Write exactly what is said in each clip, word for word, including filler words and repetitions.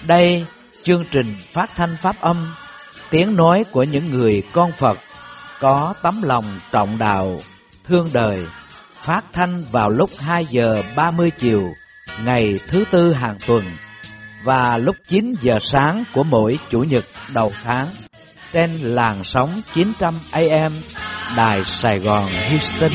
Đây, chương trình phát thanh pháp âm, tiếng nói của những người con Phật có tấm lòng trọng đạo, thương đời, phát thanh vào lúc hai giờ ba mươi chiều ngày thứ tư hàng tuần và lúc chín giờ sáng của mỗi chủ nhật đầu tháng trên làn sóng chín trăm A M Đài Sài Gòn Houston.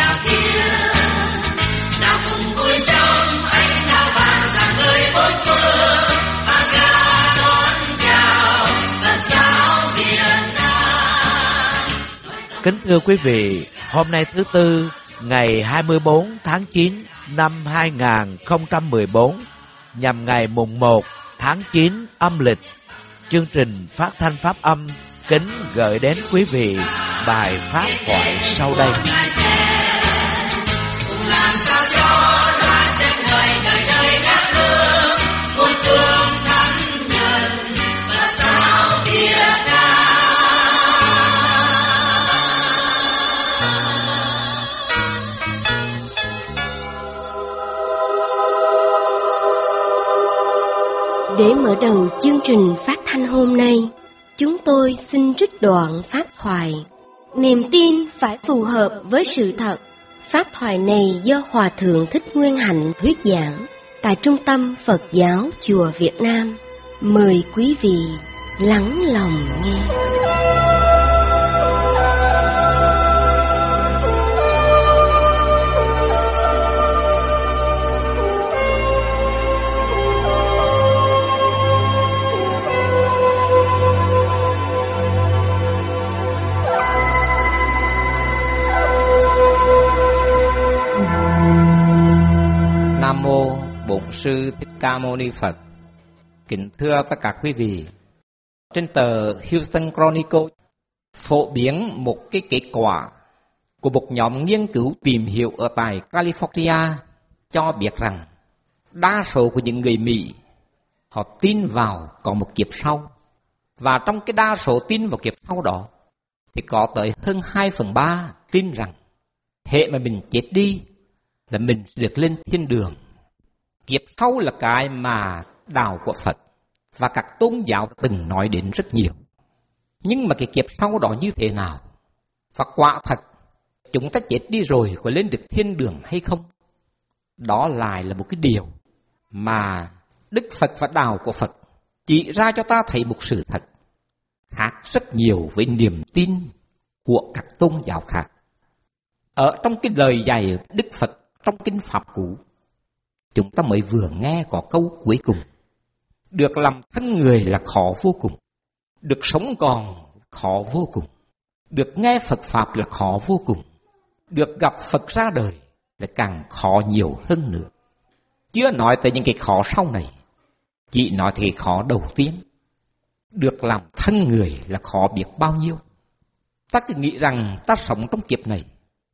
Kính thưa quý vị, hôm nay thứ Tư, ngày hai mươi bốn tháng chín năm hai nghìn không trăm mười bốn, nhằm ngày mùng một tháng chín âm lịch, chương trình phát thanh pháp âm kính gửi đến quý vị bài pháp thoại sau đây. Để mở đầu chương trình phát thanh hôm nay, chúng tôi xin trích đoạn pháp thoại. Niềm tin phải phù hợp với sự thật. Pháp thoại này do Hòa Thượng Thích Nguyên Hạnh thuyết giảng tại Trung tâm Phật giáo Chùa Việt Nam. Mời quý vị lắng lòng nghe. Nam mô Bổn Sư Thích Ca Mâu Ni Phật. Kính thưa tất cả quý vị, trên tờ Houston Chronicle phổ biến một cái kết quả của một nhóm nghiên cứu tìm hiểu ở tại California cho biết rằng đa số của những người Mỹ họ tin vào có một kiếp sau, và trong cái đa số tin vào kiếp sau đó thì có tới hơn hai phần ba tin rằng hễ mà mình chết đi là mình sẽ được lên thiên đường. Kiếp sau là cái mà đạo của Phật và các tôn giáo từng nói đến rất nhiều. Nhưng mà cái kiếp sau đó như thế nào? Và quả thật, chúng ta chết đi rồi có lên được thiên đường hay không? Đó lại là một cái điều mà Đức Phật và đạo của Phật chỉ ra cho ta thấy một sự thật khác rất nhiều với niềm tin của các tôn giáo khác. Ở trong cái lời dạy Đức Phật trong Kinh Pháp Cú, chúng ta mới vừa nghe có câu cuối cùng: được làm thân người là khó vô cùng, được sống còn khó vô cùng, được nghe Phật Pháp là khó vô cùng, được gặp Phật ra đời là càng khó nhiều hơn nữa. Chưa nói tới những cái khó sau này, chỉ nói tới cái khó đầu tiên. Được làm thân người là khó biết bao nhiêu. Ta cứ nghĩ rằng ta sống trong kiếp này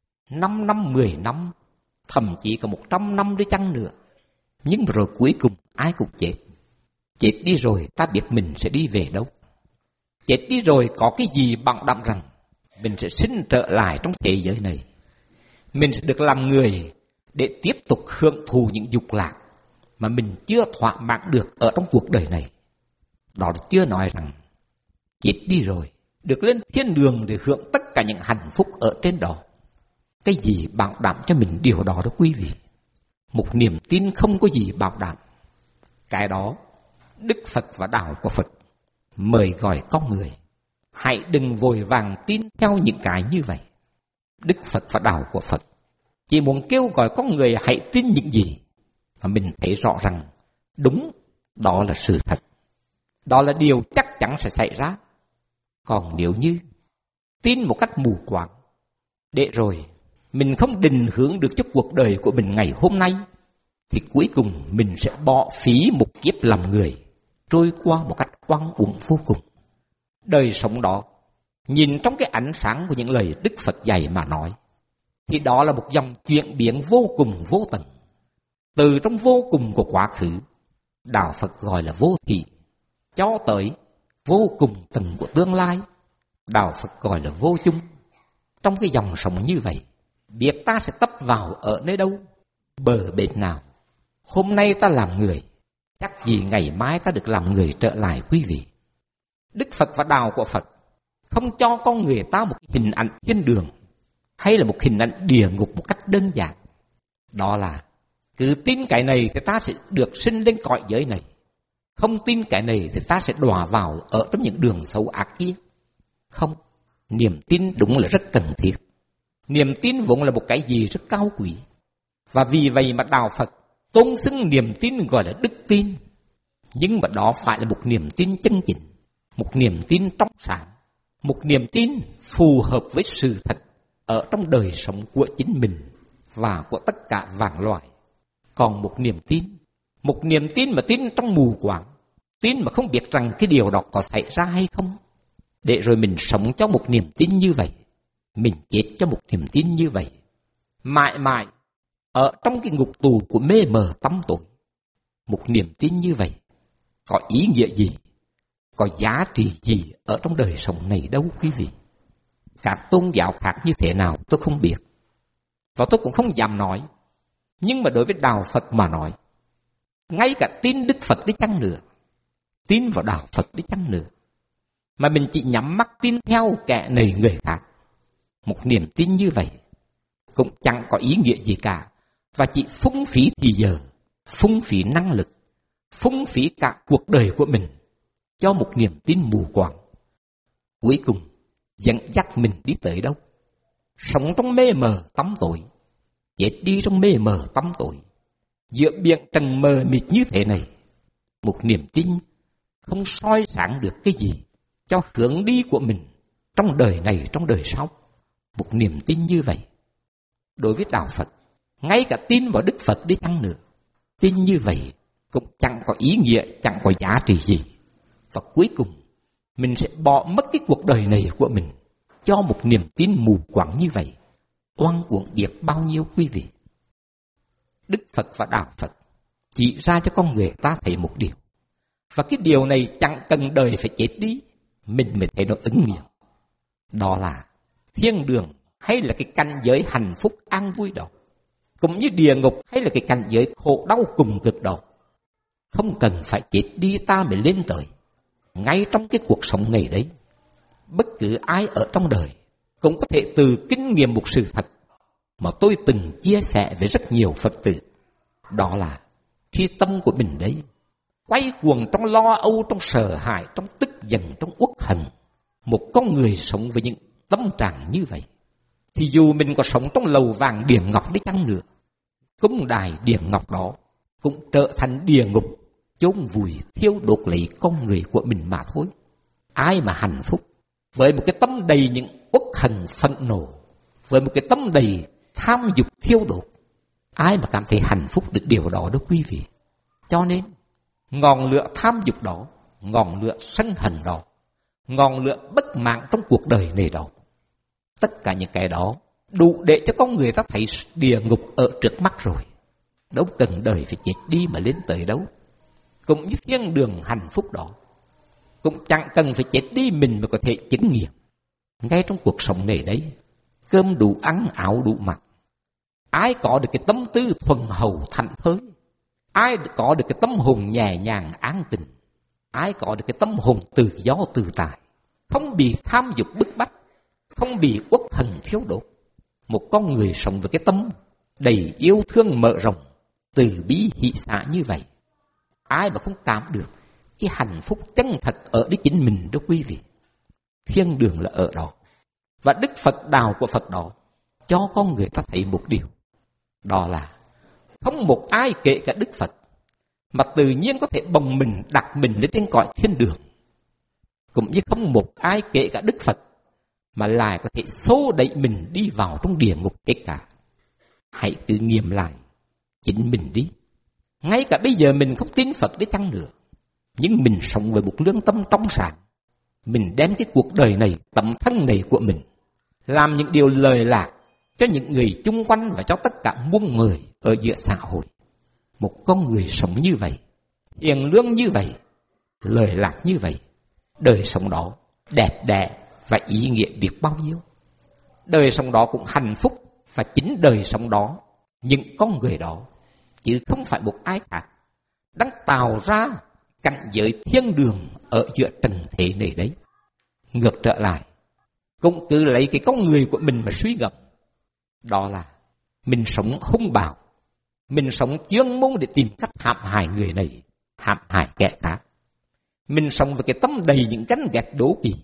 năm năm, mười năm, thậm chí cả một trăm năm đi chăng nữa. Nhưng rồi cuối cùng ai cũng chết. Chết đi rồi ta biết mình sẽ đi về đâu. Chết đi rồi có cái gì bảo đảm rằng mình sẽ sinh trở lại trong thế giới này. Mình sẽ được làm người để tiếp tục hưởng thụ những dục lạc mà mình chưa thỏa mãn được ở trong cuộc đời này. Đó là chưa nói rằng chết đi rồi được lên thiên đường để hưởng tất cả những hạnh phúc ở trên đó. Cái gì bảo đảm cho mình điều đó đó quý vị? Một niềm tin không có gì bảo đảm. Cái đó Đức Phật và đạo của Phật mời gọi con người hãy đừng vội vàng tin theo những cái như vậy. Đức Phật và đạo của Phật chỉ muốn kêu gọi con người hãy tin những gì mà mình thấy rõ rằng đúng, đó là sự thật, đó là điều chắc chắn sẽ xảy ra. Còn nếu như tin một cách mù quáng, để rồi mình không định hướng được cho cuộc đời của mình ngày hôm nay, thì cuối cùng mình sẽ bỏ phí một kiếp làm người, trôi qua một cách oan uổng vô cùng. Đời sống đó, nhìn trong cái ánh sáng của những lời Đức Phật dạy mà nói, thì đó là một dòng chuyển biến vô cùng vô tận. Từ trong vô cùng của quá khứ, đạo Phật gọi là vô thị, cho tới vô cùng tận của tương lai, đạo Phật gọi là vô chung. Trong cái dòng sống như vậy, biết ta sẽ tấp vào ở nơi đâu, bờ bến nào. Hôm nay ta làm người, chắc gì ngày mai ta được làm người trở lại quý vị. Đức Phật và đạo của Phật không cho con người ta một hình ảnh thiên đường hay là một hình ảnh địa ngục một cách đơn giản. Đó là cứ tin cái này thì ta sẽ được sinh lên cõi giới này, không tin cái này thì ta sẽ đọa vào ở trong những đường xấu ác kia. Không, niềm tin đúng là rất cần thiết. Niềm tin vốn là một cái gì rất cao quý. Và vì vậy mà đạo Phật tôn xưng niềm tin gọi là đức tin. Nhưng mà đó phải là một niềm tin chân chính, một niềm tin trong sáng, một niềm tin phù hợp với sự thật ở trong đời sống của chính mình và của tất cả vạn loài. Còn một niềm tin, một niềm tin mà tin trong mù quáng, tin mà không biết rằng cái điều đó có xảy ra hay không, để rồi mình sống cho một niềm tin như vậy, mình chết cho một niềm tin như vậy, mãi mãi ở trong cái ngục tù của mê mờ tăm tối. Một niềm tin như vậy có ý nghĩa gì, có giá trị gì ở trong đời sống này đâu quý vị. Các tôn giáo khác như thế nào tôi không biết, và tôi cũng không dám nói. Nhưng mà đối với đạo Phật mà nói, ngay cả tin Đức Phật đi chăng nữa, tin vào đạo Phật đi chăng nữa, mà mình chỉ nhắm mắt tin theo kẻ này người khác, một niềm tin như vậy cũng chẳng có ý nghĩa gì cả, và chỉ phung phí thì giờ, phung phí năng lực, phung phí cả cuộc đời của mình cho một niềm tin mù quáng. Cuối cùng dẫn dắt mình đi tới đâu? Sống trong mê mờ tăm tối, chết đi trong mê mờ tăm tối, giữa biển trần mờ mịt như thế này. Một niềm tin không soi sáng được cái gì cho hướng đi của mình trong đời này, trong đời sau. Một niềm tin như vậy đối với đạo Phật, ngay cả tin vào Đức Phật đi chăng nữa, tin như vậy cũng chẳng có ý nghĩa, chẳng có giá trị gì. Và cuối cùng mình sẽ bỏ mất cái cuộc đời này của mình cho một niềm tin mù quáng như vậy. Oan uổng biết bao nhiêu quý vị. Đức Phật và đạo Phật chỉ ra cho con người ta thấy một điều, và cái điều này chẳng cần đời phải chết đi mình mới thấy nó ứng nghiệm. Đó là thiên đường hay là cái cảnh giới hạnh phúc an vui đó, cũng như địa ngục hay là cái cảnh giới khổ đau cùng cực đó, không cần phải chết đi ta mới lên tới. Ngay trong cái cuộc sống này đấy, bất cứ ai ở trong đời cũng có thể từ kinh nghiệm một sự thật mà tôi từng chia sẻ với rất nhiều Phật tử. Đó là khi tâm của mình đấy quay cuồng trong lo âu, trong sợ hãi, trong tức giận, trong uất hận, một con người sống với những tâm trạng như vậy, thì dù mình có sống trong lầu vàng địa ngọc đi chăng nữa, cung đài địa ngọc đó cũng trở thành địa ngục, chôn vùi thiêu đốt lấy con người của mình mà thôi. Ai mà hạnh phúc với một cái tâm đầy những uất hận phẫn nộ, với một cái tâm đầy tham dục thiêu đốt, ai mà cảm thấy hạnh phúc được điều đó đó quý vị. Cho nên ngọn lửa tham dục đó, ngọn lửa sân hận đó, ngọn lửa bất mãn trong cuộc đời này đó, tất cả những cái đó đủ để cho con người ta thấy địa ngục ở trước mắt rồi. Đâu cần đời phải chết đi mà lên tới đâu. Cũng như thiên đường hạnh phúc đó, cũng chẳng cần phải chết đi mình mà có thể chứng nghiệm. Ngay trong cuộc sống này đấy, cơm đủ ăn, áo đủ mặc, ai có được cái tâm tư thuần hậu thảnh thơi, ai có được cái tâm hồn nhẹ nhàng an tịnh, ai có được cái tâm hồn tự do tự tại, không bị tham dục bức bách, không bị uất hận thiếu đốt. Một con người sống với cái tâm đầy yêu thương mở rộng, từ bi hỷ xả như vậy, ai mà không cảm được cái hạnh phúc chân thật ở đấy chính mình đó quý vị. Thiên đường là ở đó. Và Đức Phật đạo của Phật đó cho con người ta thấy một điều, đó là không một ai kể cả Đức Phật mà tự nhiên có thể bồng mình đặt mình lên trên cõi thiên đường, cũng như không một ai kể cả Đức Phật mà lại có thể xô đẩy mình đi vào trong địa ngục kể cả. Hãy tự nghiệm lại chính mình đi. Ngay cả bây giờ mình không tin Phật đi chăng nữa, nhưng mình sống với một lương tâm trong sáng, mình đem cái cuộc đời này, tấm thân này của mình, làm những điều lời lạc cho những người chung quanh và cho tất cả muôn người ở giữa xã hội. Một con người sống như vậy, hiền lương như vậy, lời lạc như vậy, đời sống đó đẹp đẽ và ý nghĩa biết bao nhiêu. Đời sống đó cũng hạnh phúc, và chính đời sống đó, những con người đó, chứ không phải một ai khác, đang tạo ra cảnh giới thiên đường ở giữa trần thế này đấy. Ngược trở lại, cũng cứ lấy cái con người của mình mà suy ngẫm. Đó là mình sống hung bạo, mình sống chuyên môn để tìm cách hãm hại người này, hãm hại kẻ khác. Mình sống với cái tâm đầy những ganh ghét đố kỵ.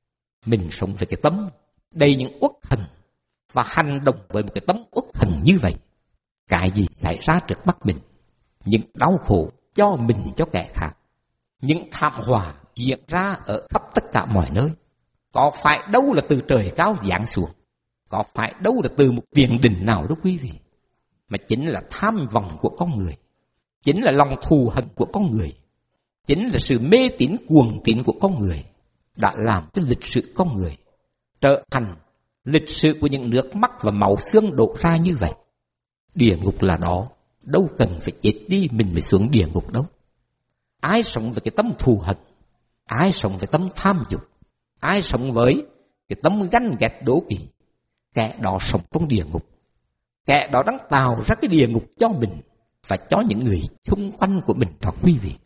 Mình sống với cái tâm đầy những uất hận và hành động với một cái tâm uất hận như vậy. Cái gì xảy ra trước mắt mình? Những đau khổ cho mình, cho kẻ khác, những thảm họa diễn ra ở khắp tất cả mọi nơi. Có phải đâu là từ trời cao giáng xuống, có phải đâu là từ một tiền đình nào đó quý vị, mà chính là tham vọng của con người, chính là lòng thù hận của con người, chính là sự mê tín cuồng tín của con người đã làm cho lịch sử con người trở thành lịch sử của những nước mắt và máu xương đổ ra như vậy. Địa ngục là đó, đâu cần phải chết đi mình mới xuống địa ngục đâu. Ai sống với cái tâm thù hận, ai sống với tâm tham dục, ai sống với cái tâm ganh ghét đố kỵ, kẻ đó sống trong địa ngục. Kẻ đó đang tạo ra cái địa ngục cho mình và cho những người xung quanh của mình đó quý vị.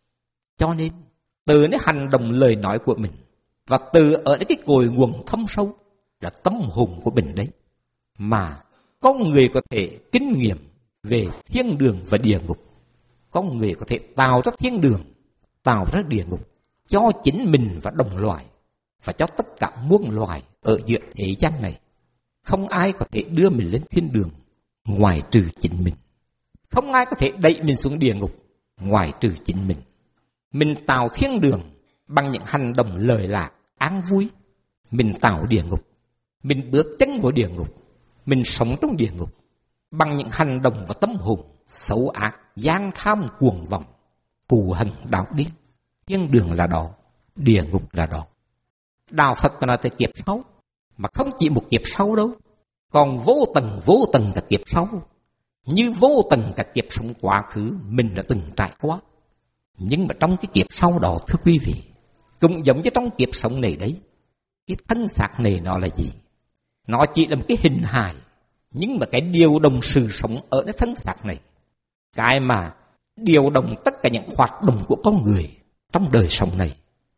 Cho nên từ cái hành động lời nói của mình và từ ở cái cội nguồn thâm sâu là tâm hồn của mình đấy, mà con người có thể kinh nghiệm về thiên đường và địa ngục. Con người có thể tạo ra thiên đường, tạo ra địa ngục cho chính mình và đồng loài, và cho tất cả muôn loài ở giữa thế gian này. Không ai có thể đưa mình lên thiên đường ngoài trừ chính mình. Không ai có thể đẩy mình xuống địa ngục ngoài trừ chính mình. Mình tạo thiên đường bằng những hành động lời lạc, an vui. Mình tạo địa ngục, mình bước chân vào địa ngục, mình sống trong địa ngục bằng những hành động và tâm hồn xấu ác, gian tham cuồng vọng, cù hận đạo điên. Thiên đường là đó, địa ngục là đó. Đạo Phật có nói tới kiếp sau, mà không chỉ một kiếp sau đâu, còn vô tầng vô tầng cả kiếp sau, như vô tầng cả kiếp sống quá khứ mình đã từng trải qua. Nhưng mà trong cái kiếp sau đó, thưa quý vị, cũng giống như trong kiếp sống này đấy, cái thân xác này nó là gì? Nó chỉ là một cái hình hài, nhưng mà cái điều động sự sống ở cái thân xác này, cái mà điều động tất cả những hoạt động của con người trong đời sống này,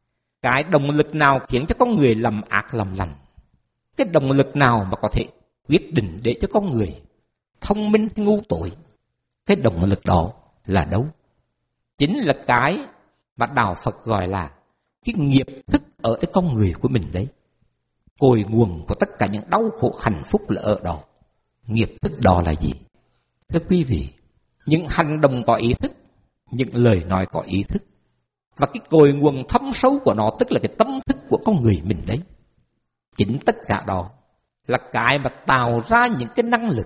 cái động lực nào khiến cho con người làm ác làm lành, cái động lực nào mà có thể quyết định để cho con người thông minh hay ngu tội, cái động lực đó là đâu? Chính là cái mà Đạo Phật gọi là cái nghiệp thức ở cái con người của mình đấy. Cội nguồn của tất cả những đau khổ hạnh phúc là ở đó. Nghiệp thức đó là gì? Thưa quý vị, những hành động có ý thức, những lời nói có ý thức, và cái cội nguồn thâm sâu của nó tức là cái tâm thức của con người mình đấy. Chính tất cả đó là cái mà tạo ra những cái năng lực,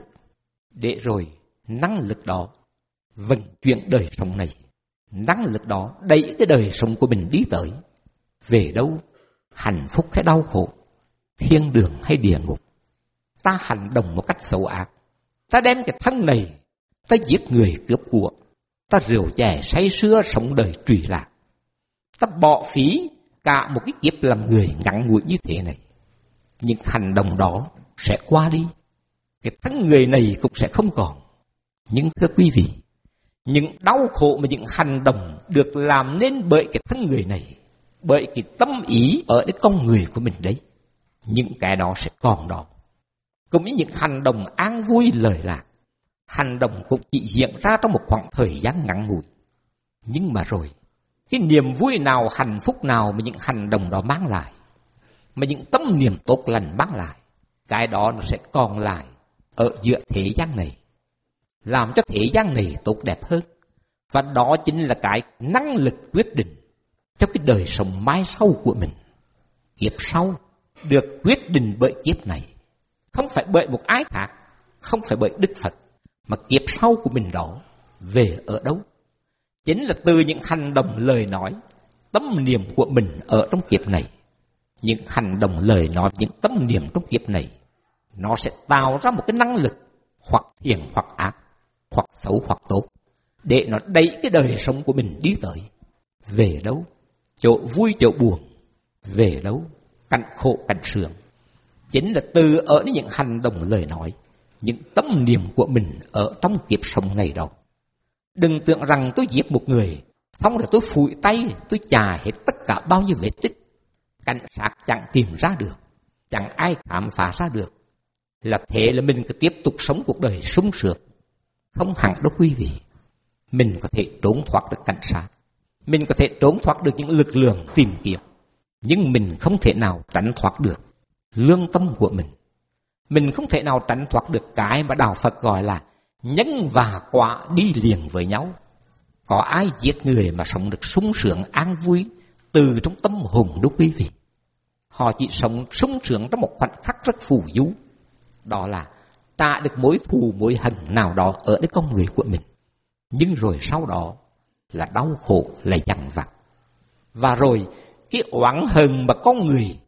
để rồi năng lực đó vận chuyển đời sống này. Năng lực đó đẩy cái đời sống của mình đi tới về đâu? Hạnh phúc hay đau khổ, thiên đường hay địa ngục. Ta hành động một cách xấu ác, ta đem cái thân này, ta giết người cướp của, ta rượu chè say sưa sống đời trụy lạc, ta bỏ phí cả một cái kiếp làm người ngắn ngủi như thế này. Những hành động đó sẽ qua đi, cái thân người này cũng sẽ không còn. Nhưng thưa quý vị, những đau khổ mà những hành động được làm nên bởi cái thân người này, bởi cái tâm ý ở cái con người của mình đấy, những cái đó sẽ còn đó. Cũng như những hành động an vui lời lạc, hành động cũng chỉ diễn ra trong một khoảng thời gian ngắn ngủi. Nhưng mà rồi, cái niềm vui nào, hạnh phúc nào mà những hành động đó mang lại, mà những tâm niềm tốt lành mang lại, cái đó nó sẽ còn lại ở giữa thế gian này, làm cho thế gian này tốt đẹp hơn. Và đó chính là cái năng lực quyết định cho cái đời sống mai sau của mình. Kiếp sau được quyết định bởi kiếp này, không phải bởi một ai khác, không phải bởi Đức Phật, mà kiếp sau của mình đó về ở đâu? Chính là từ những hành động lời nói, tâm niệm của mình ở trong kiếp này. Những hành động lời nói, những tâm niệm trong kiếp này, nó sẽ tạo ra một cái năng lực, hoặc thiện hoặc ác, hoặc xấu hoặc tốt, để nó đẩy cái đời sống của mình đi tới. Về đâu? Chỗ vui chỗ buồn. Về đâu? Cảnh khổ cảnh sướng. Chính là từ ở những hành động lời nói, những tâm niệm của mình ở trong kiếp sống này đó. Đừng tưởng rằng tôi giết một người, xong rồi tôi phủi tay, tôi chà hết tất cả bao nhiêu vết tích. Cảnh sát chẳng tìm ra được, chẳng ai khám phá ra được. Là thế là mình cứ tiếp tục sống cuộc đời sung sướng. Không hẳn đâu quý vị. Mình có thể trốn thoát được cảnh sát, mình có thể trốn thoát được những lực lượng tìm kiếm, nhưng mình không thể nào tránh thoát được lương tâm của mình. Mình không thể nào tránh thoát được cái mà Đạo Phật gọi là nhân và quả đi liền với nhau. Có ai giết người mà sống được sung sướng an vui từ trong tâm hồn đâu quý vị. Họ chỉ sống sung sướng trong một khoảnh khắc rất phù du. Đó là trả được mối thù mối hận nào đó ở nơi con người của mình. Nhưng rồi sau đó là đau khổ, là dằn vặt. Và rồi cái oán hờn mà con người,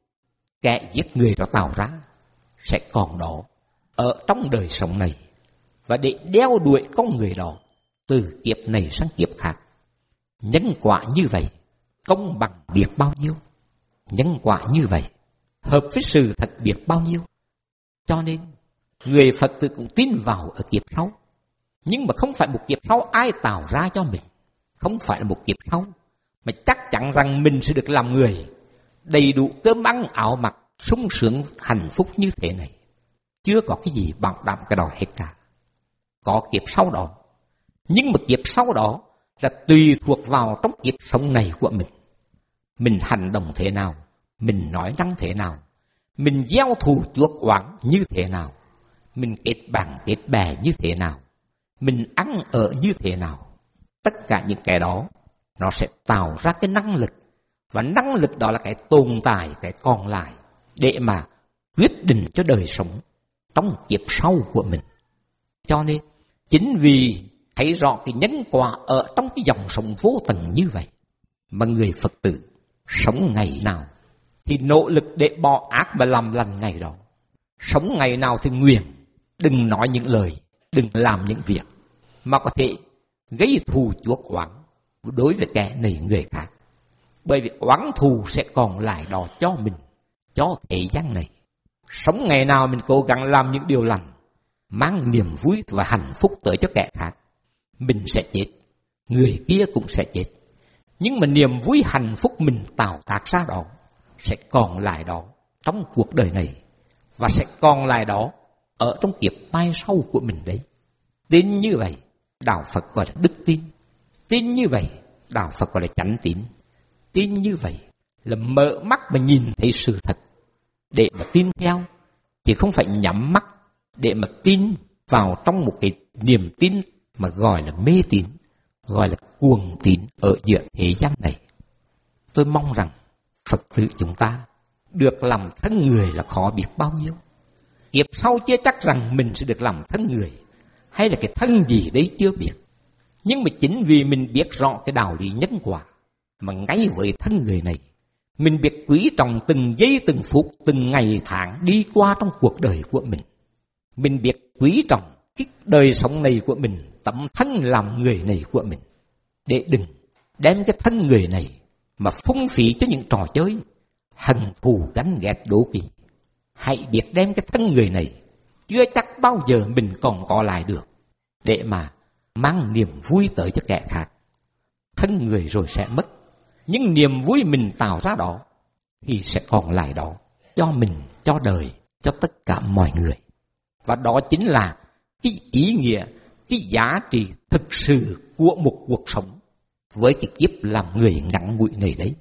kẻ giết người đó tạo ra, sẽ còn đó ở trong đời sống này. Và để đeo đuổi con người đó từ kiếp này sang kiếp khác. Nhân quả như vậy công bằng biết bao nhiêu. Nhân quả như vậy hợp với sự thật biết bao nhiêu. Cho nên người Phật tử cũng tin vào ở kiếp sau. Nhưng mà không phải một kiếp sau ai tạo ra cho mình. Không phải là một kiếp sau mà chắc chắn rằng mình sẽ được làm người đầy đủ cơm ăn áo mặc, sung sướng hạnh phúc như thế này. Chưa có cái gì bảo đảm cái đó hết cả. Có kiếp sau đó, nhưng mà kiếp sau đó là tùy thuộc vào trong kiếp sống này của mình. Mình hành động thế nào, mình nói năng thế nào, mình gieo thù chuốc oán như thế nào, mình kết bạn kết bè như thế nào, mình ăn ở như thế nào. Tất cả những cái đó nó sẽ tạo ra cái năng lực. Và năng lực đó là cái tồn tại, cái còn lại để mà quyết định cho đời sống trong kiếp sau của mình. Cho nên chính vì thấy rõ cái nhân quả ở trong cái dòng sống vô tận như vậy mà người Phật tử sống ngày nào thì nỗ lực để bỏ ác và làm lành ngày đó. Sống ngày nào thì nguyện đừng nói những lời, đừng làm những việc mà có thể gây thù chuốc oán đối với kẻ này người khác. Bởi vì oán thù sẽ còn lại đó cho mình, cho thế gian này. Sống ngày nào mình cố gắng làm những điều lành, mang niềm vui và hạnh phúc tới cho kẻ khác. Mình sẽ chết, người kia cũng sẽ chết. Nhưng mà niềm vui hạnh phúc mình tạo tác ra đó sẽ còn lại đó trong cuộc đời này. Và sẽ còn lại đó ở trong kiếp mai sau của mình đấy. Tin như vậy, Đạo Phật gọi là đức tin. Tin như vậy, Đạo Phật gọi là chánh tín. Tin như vậy là mở mắt mà nhìn thấy sự thật để mà tin theo, chứ không phải nhắm mắt để mà tin vào trong một cái niềm tin mà gọi là mê tín, gọi là cuồng tín ở giữa thế gian này. Tôi mong rằng Phật tử chúng ta được làm thân người là khó biết bao nhiêu. Kiếp sau chưa chắc rằng mình sẽ được làm thân người, hay là cái thân gì đấy chưa biết. Nhưng mà chính vì mình biết rõ cái đạo lý nhân quả, mà ngay với thân người này, mình biết quý trọng từng giây từng phút, từng ngày tháng đi qua trong cuộc đời của mình. Mình biết quý trọng cái đời sống này của mình, tấm thân làm người này của mình. Để đừng đem cái thân người này mà phung phí cho những trò chơi hận thù ganh ghét đố kỵ. Hãy biết đem cái thân người này, chưa chắc bao giờ mình còn có lại được, để mà mang niềm vui tới cho kẻ khác. Thân người rồi sẽ mất, nhưng niềm vui mình tạo ra đó thì sẽ còn lại đó cho mình, cho đời, cho tất cả mọi người. Và đó chính là cái ý nghĩa, cái giá trị thực sự của một cuộc sống với cái kiếp làm người ngắn ngủi này đấy.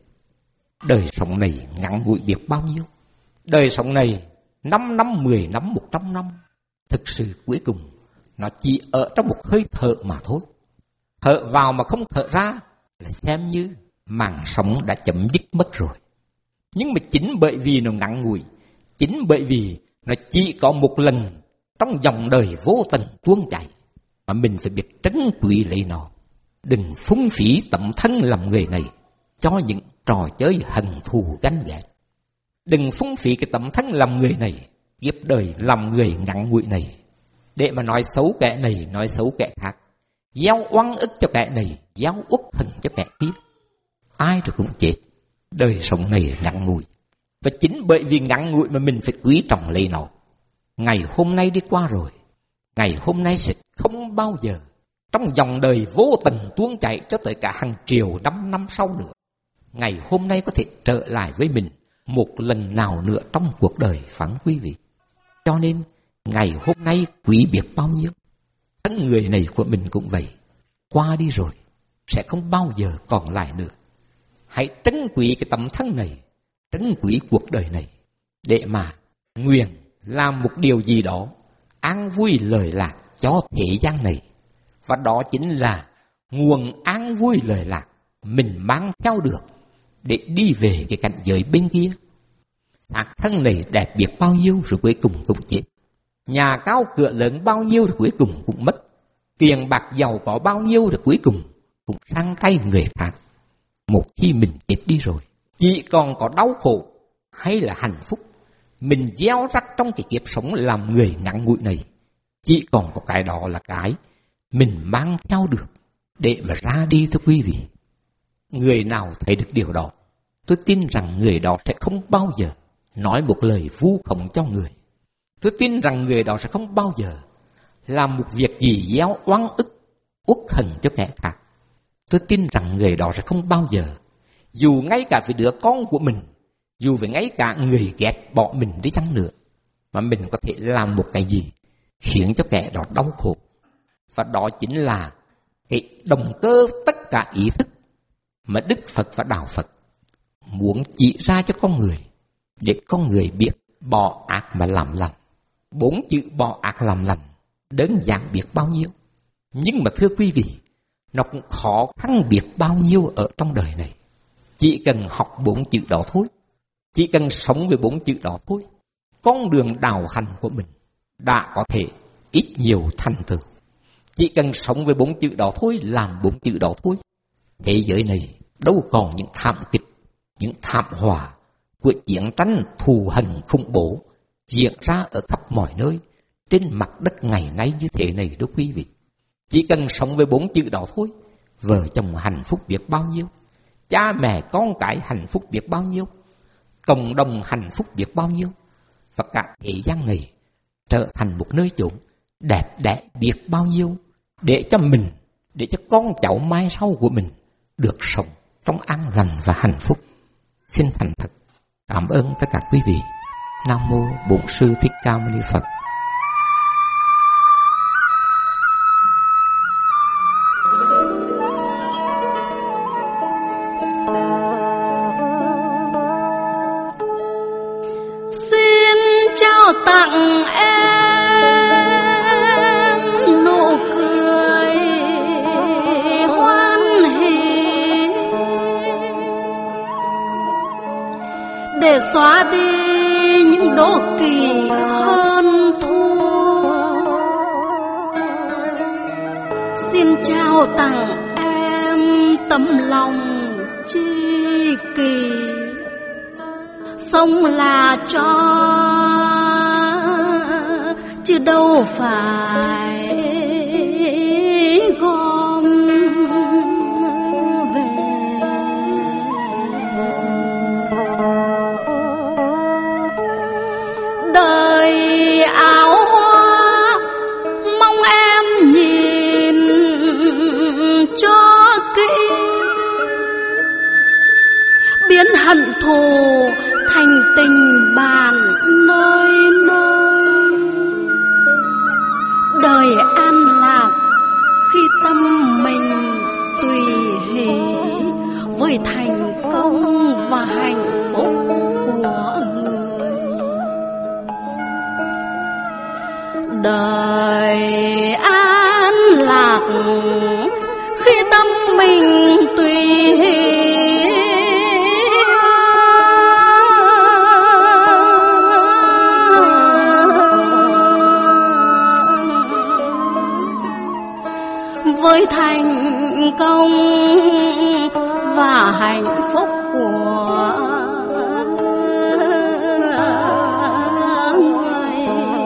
Đời sống này ngắn ngủi biết bao nhiêu. Đời sống này năm năm, mười năm, một trăm năm, thực sự cuối cùng nó chỉ ở trong một hơi thở mà thôi. Thở vào mà không thở ra là xem như mạng sống đã chấm dứt mất rồi. Nhưng mà chính bởi vì nó ngắn ngủi, chính bởi vì nó chỉ có một lần trong dòng đời vô tận tuôn chảy, mà mình phải biết trân quý lấy nó. Đừng phung phí tấm thân làm người này cho những trò chơi hận thù ganh ghét. Đừng phung phí cái tấm thân làm người này, kiếp đời làm người ngắn ngủi này, để mà nói xấu kẻ này, nói xấu kẻ khác, gieo oan ức cho kẻ này, gieo uất hận cho kẻ kia. Ai rồi cũng chết. Đời sống này ngắn ngủi, và chính bởi vì ngắn ngủi mà mình phải quý trọng lấy nó. Ngày hôm nay đi qua rồi, ngày hôm nay sẽ không bao giờ trong dòng đời vô tận tuôn chảy cho tới cả hàng triệu năm năm sau nữa, ngày hôm nay có thể trở lại với mình một lần nào nữa trong cuộc đời, phán quý vị. Cho nên ngày hôm nay quý biết bao nhiêu. Thân người này của mình cũng vậy, qua đi rồi sẽ không bao giờ còn lại nữa. Hãy trân quý cái tấm thân này, trân quý cuộc đời này, để mà nguyện làm một điều gì đó an vui lời lạc cho thế gian này. Và đó chính là nguồn an vui lời lạc mình mang theo được để đi về cái cảnh giới bên kia. Xác thân này đẹp biết bao nhiêu rồi cuối cùng cũng chết. Nhà cao cửa lớn bao nhiêu rồi cuối cùng cũng mất. Tiền bạc giàu có bao nhiêu rồi cuối cùng cũng sang tay người khác. Một khi mình chết đi rồi, chỉ còn có đau khổ hay là hạnh phúc mình gieo rắc trong cái kiếp sống làm người ngắn ngủi này. Chỉ còn có cái đó là cái mình mang theo được để mà ra đi, thưa quý vị. Người nào thấy được điều đó, tôi tin rằng người đó sẽ không bao giờ nói một lời vu khống cho người. Tôi tin rằng người đó sẽ không bao giờ làm một việc gì gieo oan ức, uất hận cho kẻ khác. Tôi tin rằng người đó sẽ không bao giờ, dù ngay cả với đứa con của mình, dù với ngay cả người ghét bỏ mình đi chăng nữa, mà mình có thể làm một cái gì khiến cho kẻ đó đau khổ. Và đó chính là cái động cơ tất cả ý thức mà Đức Phật và Đạo Phật muốn chỉ ra cho con người, để con người biết bỏ ác mà làm lành. Bốn chữ bỏ ác làm lành đơn giản biết bao nhiêu, nhưng mà thưa quý vị, nó cũng khó khăn biết bao nhiêu ở trong đời này. Chỉ cần học bốn chữ đó thôi, chỉ cần sống với bốn chữ đó thôi, con đường đạo hành của mình đã có thể ít nhiều thành tựu. Chỉ cần sống với bốn chữ đó thôi, làm bốn chữ đó thôi, thế giới này đâu còn những thảm kịch, những thảm họa của chiến tranh thù hằn khủng bố diễn ra ở khắp mọi nơi trên mặt đất ngày nay như thế này đó quý vị. Chỉ cần sống với bốn chữ đó thôi, vợ chồng hạnh phúc biết bao nhiêu, cha mẹ con cái hạnh phúc biết bao nhiêu, cộng đồng hạnh phúc biết bao nhiêu, và cả thế gian này trở thành một nơi chốn đẹp đẽ biết bao nhiêu, để cho mình, để cho con cháu mai sau của mình được sống trong an lành và hạnh phúc. Xin thành thật cảm ơn tất cả quý vị. Nam mô Bổn Sư Thích Ca Mâu Ni Phật. Xin trao tặng em nụ cười hoan hỷ để xóa đi những đố kỵ hơn thua. Xin trao tặng em tấm lòng tri kỷ, sống là cho chứ đâu phải gom về. Đời áo hoa mong em nhìn cho kỹ, biến hận thù thành tình bạn nơi nơi. Đời an lạc khi tâm mình tùy hỷ, với thành công và hạnh phúc của người. Đời an lạc khi tâm mình tùy hỷ, với thành công và hạnh phúc của người.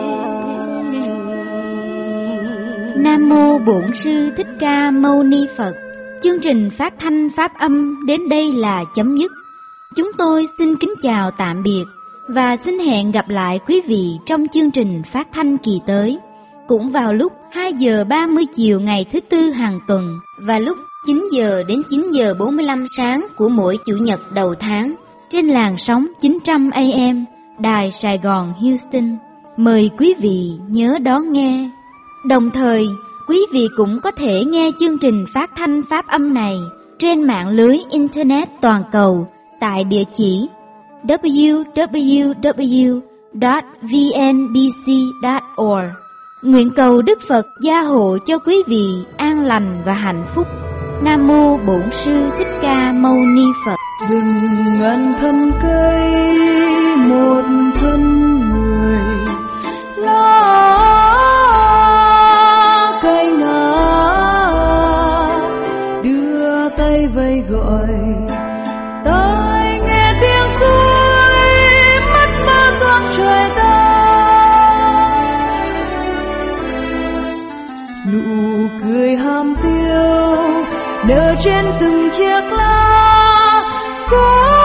Nam mô Bổn Sư Thích Ca Mâu Ni Phật. Chương trình phát thanh pháp âm đến đây là chấm dứt. Chúng tôi xin kính chào tạm biệt và xin hẹn gặp lại quý vị trong chương trình phát thanh kỳ tới. cũng vào lúc hai giờ ba mươi chiều ngày thứ Tư hàng tuần và lúc chín giờ đến chín giờ bốn mươi lăm sáng của mỗi Chủ nhật đầu tháng trên làn sóng chín trăm A M Đài Sài Gòn Houston. Mời quý vị nhớ đón nghe. Đồng thời, quý vị cũng có thể nghe chương trình phát thanh pháp âm này trên mạng lưới Internet toàn cầu tại địa chỉ w w w chấm v n b c chấm org. Nguyện cầu Đức Phật gia hộ cho quý vị an lành và hạnh phúc. Nam mô Bổn Sư Thích Ca Mâu Ni Phật. Rừng ngàn thân cây, một thân người, lá cây ngả, đưa tay vẫy gọi. Tai nghe tiếng suối, mắt mơ toan trời ta. Nụ cười ham tiêu nở trên từng chiếc lá. Có